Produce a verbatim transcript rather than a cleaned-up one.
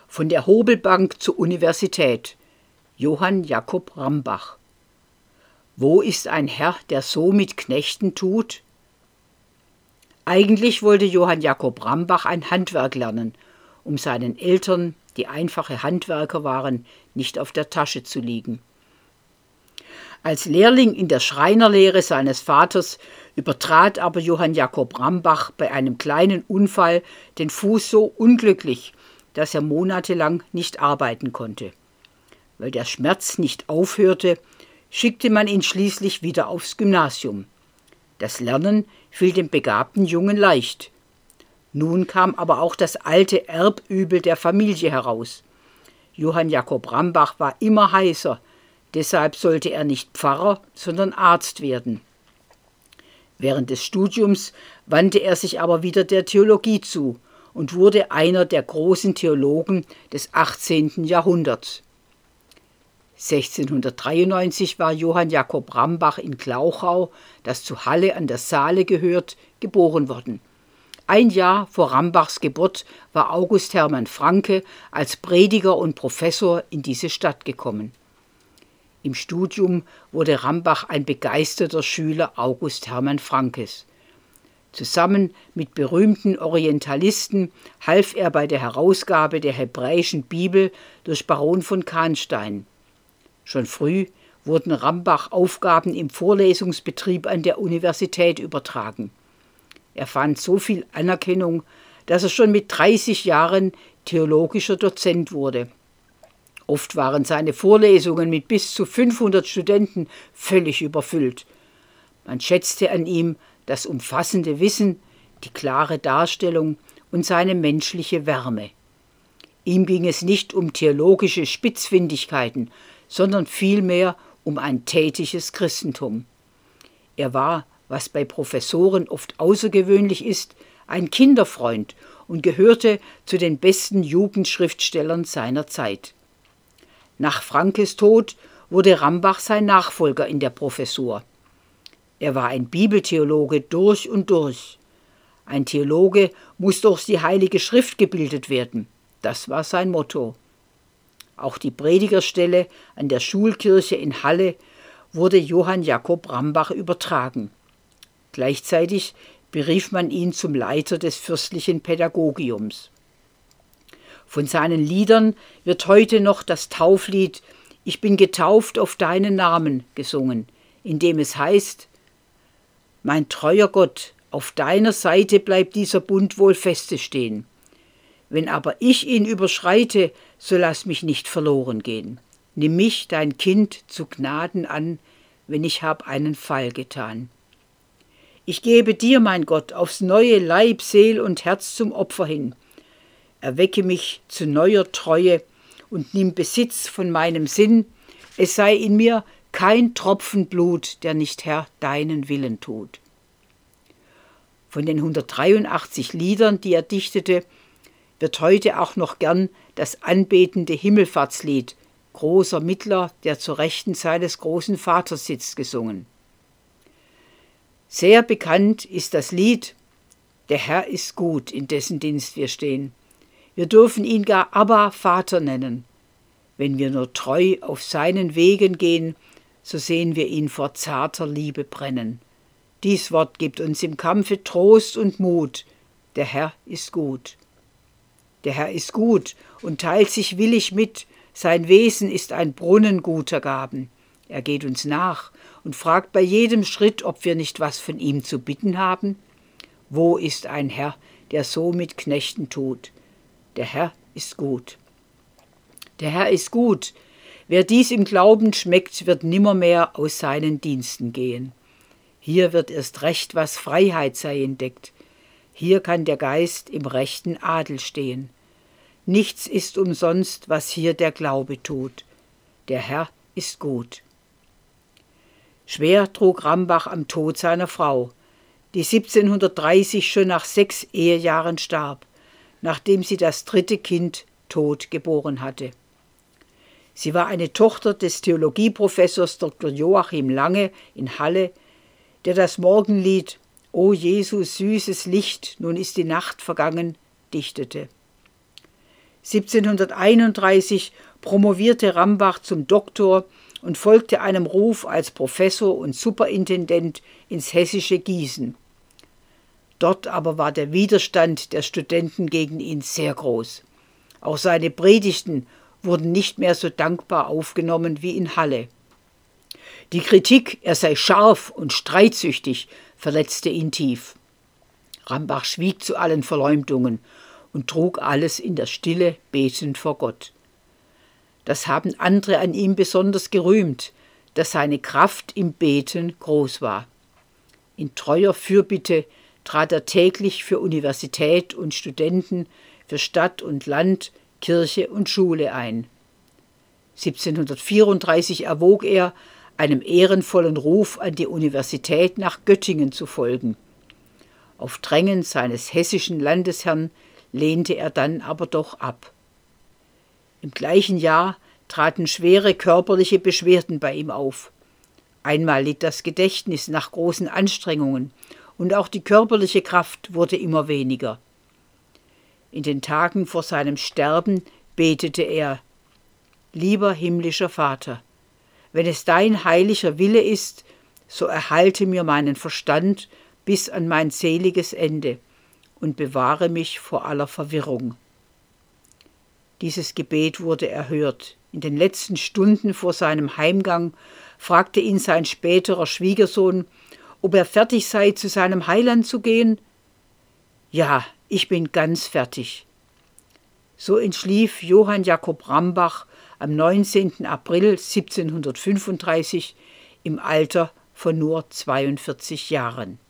Von der Hobelbank zur Universität. Johann Jakob Rambach. Wo ist ein Herr, der so mit Knechten tut? Eigentlich wollte Johann Jakob Rambach ein Handwerk lernen, um seinen Eltern, die einfache Handwerker waren, nicht auf der Tasche zu liegen. Als Lehrling in der Schreinerlehre seines Vaters übertrat aber Johann Jakob Rambach bei einem kleinen Unfall den Fuß so unglücklich, dass er monatelang nicht arbeiten konnte. Weil der Schmerz nicht aufhörte, schickte man ihn schließlich wieder aufs Gymnasium. Das Lernen fiel dem begabten Jungen leicht. Nun kam aber auch das alte Erbübel der Familie heraus. Johann Jakob Rambach war immer heiser, deshalb sollte er nicht Pfarrer, sondern Arzt werden. Während des Studiums wandte er sich aber wieder der Theologie zu und wurde einer der großen Theologen des achtzehnten Jahrhunderts. sechzehnhundertdreiundneunzig war Johann Jakob Rambach in Glauchau, das zu Halle an der Saale gehört, geboren worden. Ein Jahr vor Rambachs Geburt war August Hermann Francke als Prediger und Professor in diese Stadt gekommen. Im Studium wurde Rambach ein begeisterter Schüler August Hermann Franckes. Zusammen mit berühmten Orientalisten half er bei der Herausgabe der hebräischen Bibel durch Baron von Canstein. Schon früh wurden Rambach Aufgaben im Vorlesungsbetrieb an der Universität übertragen. Er fand so viel Anerkennung, dass er schon mit dreißig Jahren theologischer Dozent wurde. Oft waren seine Vorlesungen mit bis zu fünfhundert Studenten völlig überfüllt. Man schätzte an ihm das umfassende Wissen, die klare Darstellung und seine menschliche Wärme. Ihm ging es nicht um theologische Spitzfindigkeiten, sondern vielmehr um ein tätiges Christentum. Er war, was bei Professoren oft außergewöhnlich ist, ein Kinderfreund und gehörte zu den besten Jugendschriftstellern seiner Zeit. Nach Franckes Tod wurde Rambach sein Nachfolger in der Professur. Er war ein Bibeltheologe durch und durch. Ein Theologe muss durch die Heilige Schrift gebildet werden. Das war sein Motto. Auch die Predigerstelle an der Schulkirche in Halle wurde Johann Jakob Rambach übertragen. Gleichzeitig berief man ihn zum Leiter des fürstlichen Pädagogiums. Von seinen Liedern wird heute noch das Tauflied »Ich bin getauft auf deinen Namen« gesungen, in dem es heißt: »Mein treuer Gott, auf deiner Seite bleibt dieser Bund wohl feste stehen. Wenn aber ich ihn überschreite, so lass mich nicht verloren gehen. Nimm mich, dein Kind, zu Gnaden an, wenn ich hab einen Fall getan. Ich gebe dir, mein Gott, aufs neue Leib, Seel und Herz zum Opfer hin. Erwecke mich zu neuer Treue und nimm Besitz von meinem Sinn. Es sei in mir kein Tropfen Blut, der nicht, Herr, deinen Willen tut.« Von den hundertdreiundachtzig Liedern, die er dichtete, wird heute auch noch gern das anbetende Himmelfahrtslied »Großer Mittler, der zur Rechten seines großen Vaters sitzt« gesungen. Sehr bekannt ist das Lied »Der Herr ist gut, in dessen Dienst wir stehen. Wir dürfen ihn gar Abba, Vater nennen. Wenn wir nur treu auf seinen Wegen gehen, so sehen wir ihn vor zarter Liebe brennen. Dies Wort gibt uns im Kampfe Trost und Mut. Der Herr ist gut. Der Herr ist gut und teilt sich willig mit. Sein Wesen ist ein Brunnen guter Gaben. Er geht uns nach und fragt bei jedem Schritt, ob wir nicht was von ihm zu bitten haben. Wo ist ein Herr, der so mit Knechten tut? Der Herr ist gut. Der Herr ist gut. Wer dies im Glauben schmeckt, wird nimmermehr aus seinen Diensten gehen. Hier wird erst recht, was Freiheit sei, entdeckt. Hier kann der Geist im rechten Adel stehen. Nichts ist umsonst, was hier der Glaube tut. Der Herr ist gut. Schwer trug Rambach am Tod seiner Frau, die siebzehnhundertdreißig schon nach sechs Ehejahren starb, nachdem sie das dritte Kind tot geboren hatte. Sie war eine Tochter des Theologieprofessors Doktor Joachim Lange in Halle, der das Morgenlied »O Jesus, süßes Licht, nun ist die Nacht vergangen« dichtete. siebzehnhunderteinunddreißig promovierte Rambach zum Doktor und folgte einem Ruf als Professor und Superintendent ins hessische Gießen. Dort aber war der Widerstand der Studenten gegen ihn sehr groß. Auch seine Predigten wurden nicht mehr so dankbar aufgenommen wie in Halle. Die Kritik, er sei scharf und streitsüchtig, verletzte ihn tief. Rambach schwieg zu allen Verleumdungen und trug alles in der Stille betend vor Gott. Das haben andere an ihm besonders gerühmt, dass seine Kraft im Beten groß war. In treuer Fürbitte trat er täglich für Universität und Studenten, für Stadt und Land, Kirche und Schule ein. siebzehnhundertvierunddreißig erwog er, einem ehrenvollen Ruf an die Universität nach Göttingen zu folgen. Auf Drängen seines hessischen Landesherrn lehnte er dann aber doch ab. Im gleichen Jahr traten schwere körperliche Beschwerden bei ihm auf. Einmal litt das Gedächtnis nach großen Anstrengungen und auch die körperliche Kraft wurde immer weniger. In den Tagen vor seinem Sterben betete er: Lieber himmlischer Vater, wenn es dein heiliger Wille ist, so erhalte mir meinen Verstand bis an mein seliges Ende und bewahre mich vor aller Verwirrung. Dieses Gebet wurde erhört. In den letzten Stunden vor seinem Heimgang fragte ihn sein späterer Schwiegersohn, ob er fertig sei, zu seinem Heiland zu gehen. Ja, ich bin ganz fertig. So entschlief Johann Jakob Rambach am neunzehnten April siebzehnhundertfünfunddreißig im Alter von nur zweiundvierzig Jahren.